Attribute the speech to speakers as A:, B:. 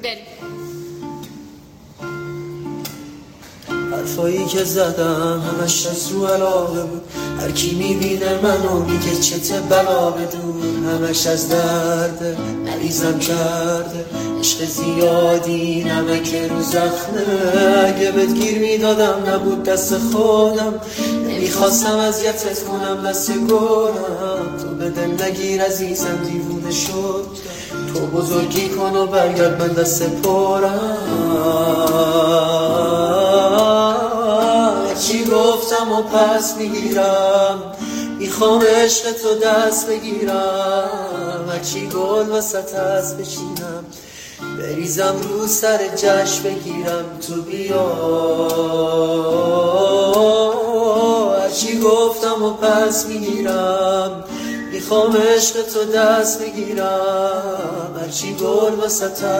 A: بریم.
B: حرفایی که زدم همش از رو علاقه بود، هر کی میبینه منو میگه چته بلا بدون، همش از درد مریضم کرده عشق زیادی نمک رو زخمه. اگه بهت گیر میدادم نبود دست خودم، نمیخواستم اذیتت کنم دست گلم. تو به دل نگیر عزیزم دیوونه شد، تو بزرگی کن و برگرد من دست پرم. چی گفتم و پس میگیرم، میخوام عشق تو دست بگیرم. هرچی گل وسط هست بشینم، بریزم رو سر جشن بگیرم. تو بیا هرچی گفتم و پس میگیرم، میخوام عشق تو دست بگیرم. هرچی گل وسط